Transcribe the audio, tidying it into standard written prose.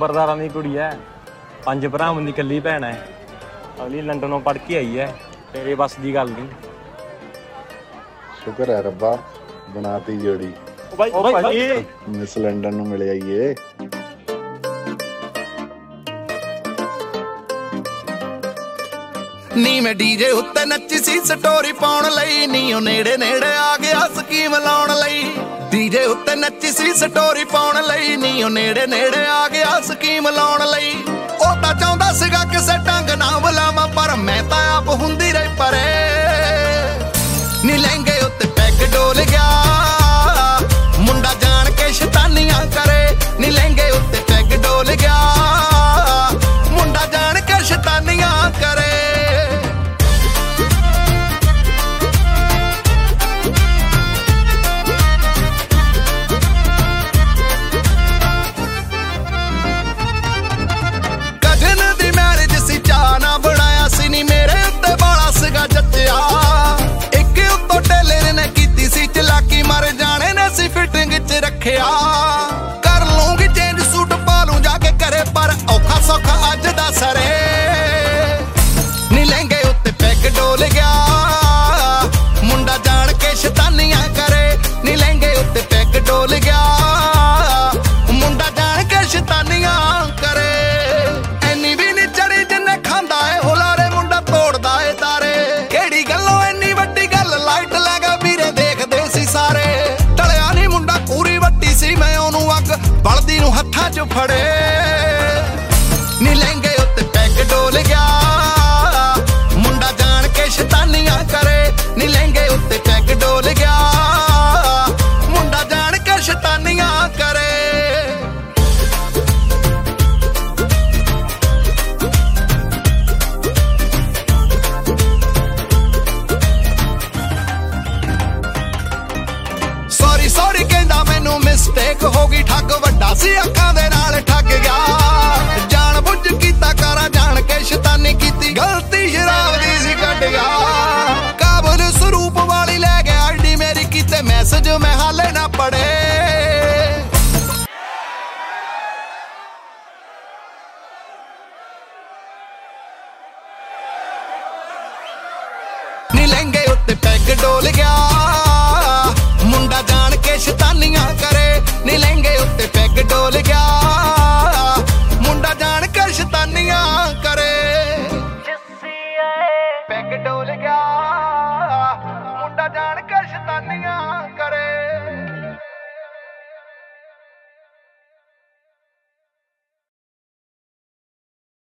ਨੰਬਰਦਾਰਾਂ ਦੀ ਕੁੜੀ ਐ, 5 ਭਰਾਵਾਂ ਦੀ ਇਕੱਲੀ ਭੈਣ ਐ। ਅਗਲੀ ਲੰਡਨੋਂ ਪੜ੍ਹ ਕੇ ਆਈ ਐ, ਤੇਰੇ ਬਸ ਦੀ ਗੱਲ ਨਹੀਂ। ਸ਼ੁਕਰ ਹੈ ਰੱਬਾ, ਬਣਾਤੀ ਜੋੜੀ। ਓ ਭਾਈ ਮਿਸ ਲੰਡਨ ਨੂੰ ਮਿਲ ਆਈਏ। ਨੀ ਮੈਂ ਡੀਜੇ ਉੱਤੇ ਨੱਚੀ ਸੀ ਸਟੋਰੀ ਪਾਉਣ ਲਈ, ਨੀ ਉਹ ਨੇੜੇ ਨੇੜੇ ਆ ਗਿਆ ਸਕੀਮ ਲਾਉਣ ਲਈ। ਡੀਜੇ ਉੱਤੇ ਨੱਚੀ ਸੀ ਸਟੋਰੀ ਪਾਉਣ ਲਈ, ਨੀ ਉਹ ਨੇੜੇ ਨੇੜੇ ਆ ਗਿਆ ਸਕੀਮ ਲਾਉਣ ਲਈ। ਉਹ ਤਾਂ ਚਾਹੁੰਦਾ ਸੀਗਾ ਕਿਸੇ ਢੰਗ ਨਾਲ ਬੁਲਾਵਾਂ, ਪਰ ਮੈਂ ਤਾਂ ਆਪ ਹੁੰਦੀ ਰਹੀ ਪਰੇ। ਨੀ ਲਹਿੰਗੇ ਉੱਤੇ ਪੈਗ ਡੋਲ ਗਿਆ, ਮੁੰਡਾ ਜਾਣ ਕੇ ਸ਼ੈਤਾਨੀਆਂ ਕਰੇ। ਨੀ ਲਹਿੰਗੇ ਉੱਤੇ ਪੈਗ ਡੋਲ ਗਿਆ, ਮੁੰਡਾ ਜਾਣ ਕੇ ਸ਼ੈਤਾਨੀਆਂ ਕਰੇ। ਰੱਖਿਆ ਕਰ ਲੂੰਗੀ ਚੇਂਜ, ਸੂਟ ਪਾ ਲੂੰ ਜਾ ਕੇ ਘਰੇ, ਪਰ ਔਖਾ ਸੌਖਾ ਅੱਜ ਦਾ ਸਰੇ। ਨੀ ਲਹਿੰਗੇ ਉੱਤੇ ਪੈਗ ਡੋਲ ਗਿਆ, ਮੁੰਡਾ ਜਾਣ ਕੇ ਸ਼ੈਤਾਨੀਆਂ ਕਰੇ। ਨੀ ਲਹਿੰਗੇ ਉੱਤੇ ਪੈਗ ਡੋਲ ਗਿਆ, ਮੁੰਡਾ ਜਾਣ ਕੇ ਸ਼ੈਤਾਨੀਆਂ ਕਰੇ। ਐਨੀ ਵੀ ਨੀ ਚੜੀ ਜਿੰਨੇ ਖਾਂਦਾ ਏ ਹੁਲਾਰੇ, ਮੁੰਡਾ ਤੋੜਦਾ ਏ ਤਾਰੇ। ਕਿਹੜੀ ਗੱਲੋਂ ਐਨੀ ਵੱਡੀ ਗੱਲ, ਲਾਈਟ ਲੈ ਗਿਆ ਵੀਰੇ ਦੇਖਦੇ ਸੀ ਸਾਰੇ। ਟਲਿਆ ਨੀ ਮੁੰਡਾ ਪੂਰੀ ਵੱਟੀ ਸੀ, ਮੈਂ ਉਹਨੂੰ ਅੱਗ ਬਲਦੀ ਨੂੰ ਹੱਥਾਂ 'ਚ ਫੜੇ। ਨੀ ਲਹਿੰਗੇ ਉੱਤੇ ਪੈਗ ਡੋਲ ਗਿਆ, ਮੁੰਡਾ ਜਾਣ ਕੇ ਸ਼ੈਤਾਨੀਆਂ ਕਰੇ। ਨੀ ਲਹਿੰਗੇ ਉੱਤੇ ਪੈਗ ਡੋਲ ਗਿਆ, ਮੁੰਡਾ ਜਾਣ ਕੇ ਸ਼ੈਤਾਨੀਆਂ ਕਰੇ। ਸੌਰੀ ਕਹਿੰਦਾ ਮੈਨੂੰ ਮਿਸਟੇਕ ਹੋ ਗਈ, ਠੱਗ ਵੱਡਾ ਸੀ ਅੱਖਾਂ ਦੇ ਨਾਲ ਠੱਗ ਗਿਆ। ਜਾਣ ਬੁੱਝ ਕੀਤਾ ਕਰਾਂ ਜਾਣ ਕੇ ਸ਼ੈਤਾਨੀ ਕੀਤੀ, ਗਲਤੀ ਸ਼ਰਾਬ ਦੀ ਸੀ ਕੱਢ ਗਿਆ। ਕਾਬਲ ਸਰੂਪ ਵਾਲੀ ਲੈ ਗਿਆ ਆਈਡੀ ਮੇਰੀ, ਕੀਤੇ ਮੈਸੇਜ ਮੈਂ ਹਾਲੇ ਨਾ ਪੜੇ। ਨੀ ਲਹਿੰਗੇ ਉੱਤੇ ਪੈਗ ਡੋਲ ਗਿਆ, ਮੁੰਡਾ ਜਾਣ ਕੇ ਸ਼ੈਤਾਨੀਆਂ ਕਰੇ। ਨੀ ਲਹਿੰਗੇ ਉੱਤੇ ਪੈਗ ਡੋਲ ਗਿਆ, ਮੁੰਡਾ ਜਾਣ ਕੇ ਸ਼ੈਤਾਨੀਆਂ ਕਰੇ। ਪੈਗ ਡੋਲ ਗਿਆ, ਮੁੰਡਾ ਜਾਣ ਕੇ ਸ਼ੈਤਾਨੀਆਂ